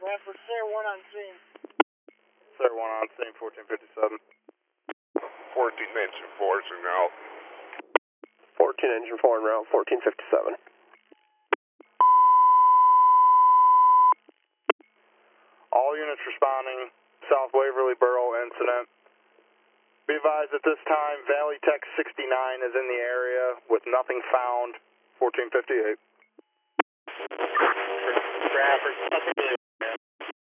for Sir 1 on scene. Sir 1 on scene, 1457. 14 engine 4 is en route. 14 engine 4 en route, 1457. All units responding, South Waverly Borough incident. Be advised at this time, Valley Tech 69 is in the area with nothing found, 1458. Bradford, nothing new.